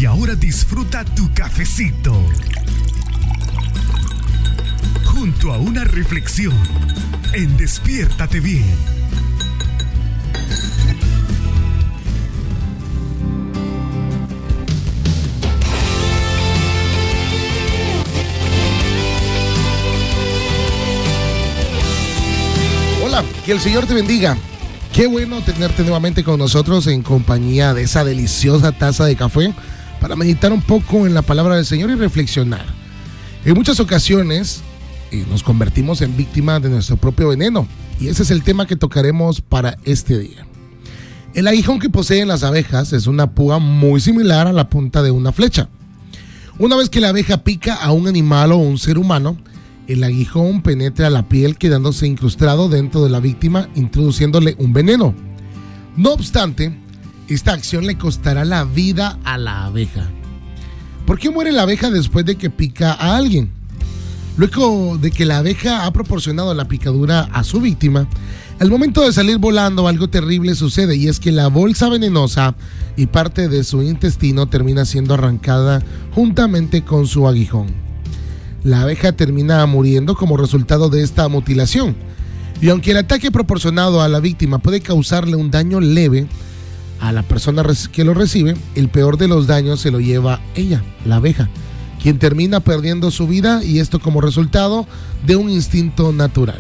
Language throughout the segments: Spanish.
Y ahora disfruta tu cafecito junto a una reflexión en Despiértate Bien. Hola, que el Señor te bendiga. Qué bueno tenerte nuevamente con nosotros en compañía de esa deliciosa taza de café para meditar un poco en la palabra del Señor y reflexionar. En muchas ocasiones nos convertimos en víctimas de nuestro propio veneno, y ese es el tema que tocaremos para este día. El aguijón que poseen las abejas es una púa muy similar a la punta de una flecha. Una vez que la abeja pica a un animal o un ser humano, el aguijón penetra la piel quedándose incrustado dentro de la víctima, introduciéndole un veneno. No obstante, esta acción le costará la vida a la abeja. ¿Por qué muere la abeja después de que pica a alguien? Luego de que la abeja ha proporcionado la picadura a su víctima, al momento de salir volando algo terrible sucede, y es que la bolsa venenosa y parte de su intestino termina siendo arrancada juntamente con su aguijón. La abeja termina muriendo como resultado de esta mutilación, y aunque el ataque proporcionado a la víctima puede causarle un daño leve a la persona que lo recibe, el peor de los daños se lo lleva ella, la abeja, quien termina perdiendo su vida, y esto como resultado de un instinto natural.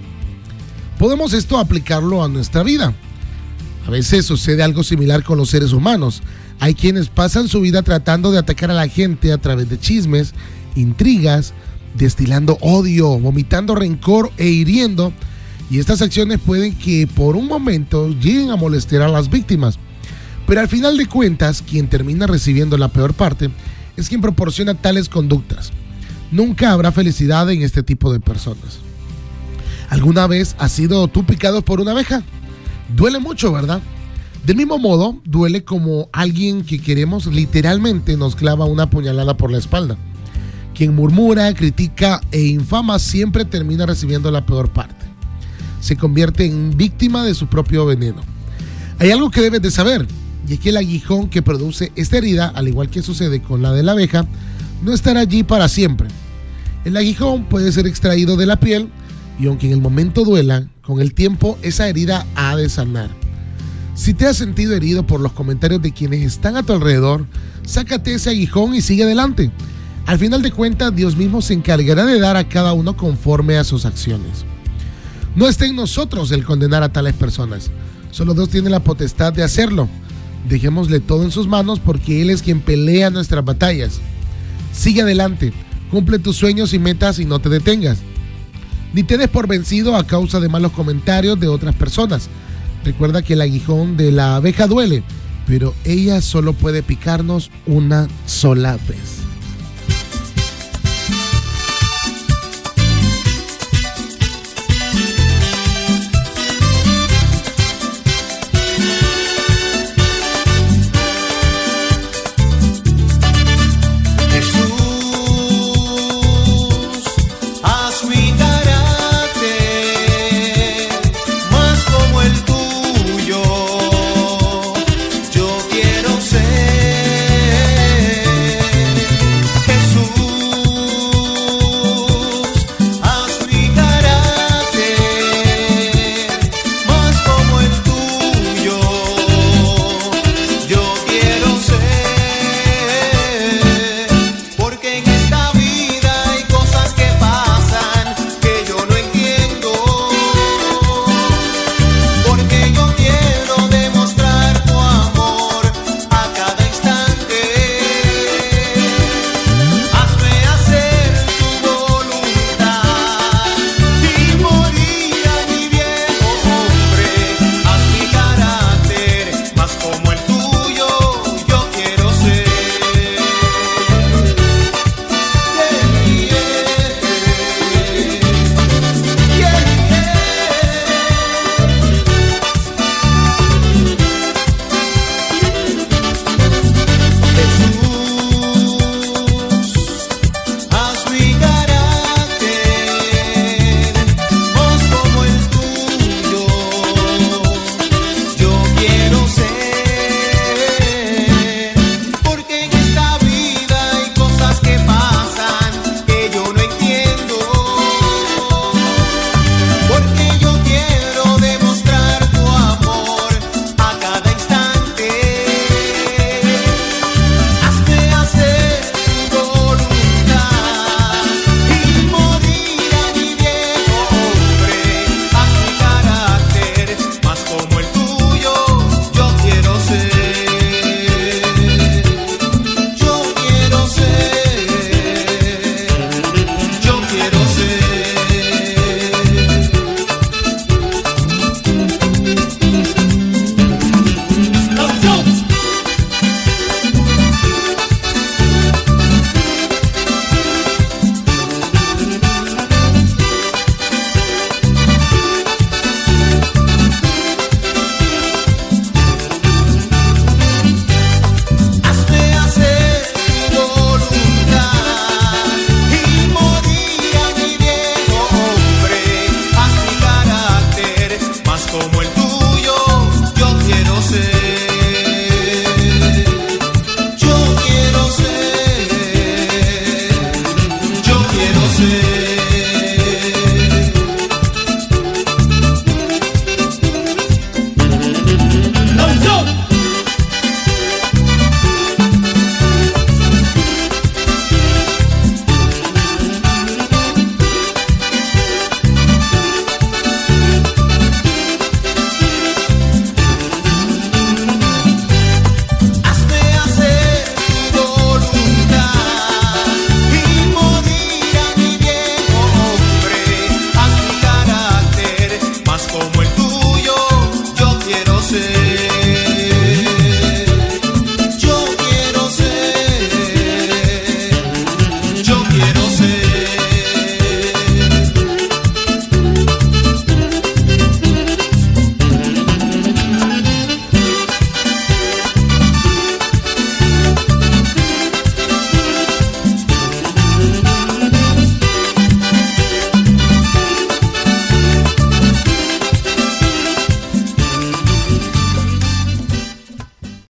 Podemos esto aplicarlo a nuestra vida. A veces sucede algo similar con los seres humanos. Hay quienes pasan su vida tratando de atacar a la gente a través de chismes, intrigas, destilando odio, vomitando rencor e hiriendo, y estas acciones pueden que por un momento lleguen a molestar a las víctimas, pero al final de cuentas quien termina recibiendo la peor parte es quien proporciona tales conductas. Nunca habrá felicidad en este tipo de personas. ¿Alguna vez has sido tú picado por una abeja? Duele mucho, ¿verdad? Del mismo modo, duele como alguien que queremos literalmente nos clava una puñalada por la espalda. Quien murmura, critica e infama siempre termina recibiendo la peor parte. Se convierte en víctima de su propio veneno. Hay algo que debes de saber, y es que el aguijón que produce esta herida, al igual que sucede con la de la abeja, no estará allí para siempre. El aguijón puede ser extraído de la piel, y aunque en el momento duela, con el tiempo esa herida ha de sanar. Si te has sentido herido por los comentarios de quienes están a tu alrededor, sácate ese aguijón y sigue adelante. Al final de cuentas, Dios mismo se encargará de dar a cada uno conforme a sus acciones. No está en nosotros el condenar a tales personas. Solo Dios tiene la potestad de hacerlo. Dejémosle todo en sus manos, porque Él es quien pelea nuestras batallas. Sigue adelante, cumple tus sueños y metas y no te detengas. Ni te des por vencido a causa de malos comentarios de otras personas. Recuerda que el aguijón de la abeja duele, pero ella solo puede picarnos una sola vez.